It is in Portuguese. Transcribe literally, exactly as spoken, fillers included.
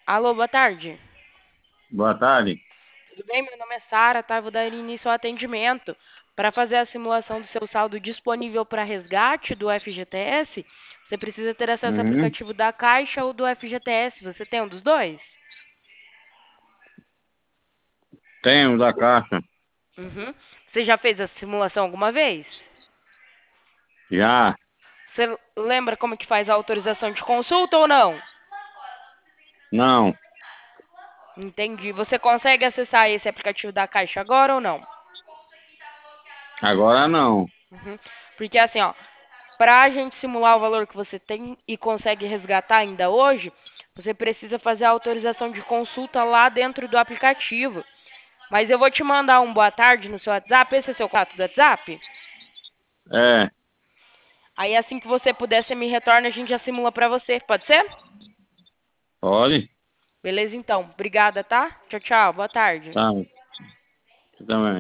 Alô, boa tarde. Boa tarde. Tudo bem? Meu nome é Sara, tá? Eu vou dar início ao atendimento. Para fazer a simulação do seu saldo disponível para resgate do F G T S, você precisa ter acesso ao Uhum. aplicativo da Caixa ou do F G T S. Você tem um dos dois? Tenho da caixa. Uhum. Você já fez a simulação alguma vez? Já. Você lembra como que faz a autorização de consulta ou não? Não. Entendi. Você consegue acessar esse aplicativo da Caixa agora ou não? Agora não. Uhum. Porque assim, ó, para a gente simular o valor que você tem e consegue resgatar ainda hoje, você precisa fazer a autorização de consulta lá dentro do aplicativo. Mas eu vou te mandar um boa tarde no seu WhatsApp. Esse é seu contato do WhatsApp? É. Aí assim que você puder, você me retorna, a gente já simula para você. Pode ser? Pode? Beleza, então. Obrigada, tá? Tchau, tchau. Boa tarde. Tá. Você também.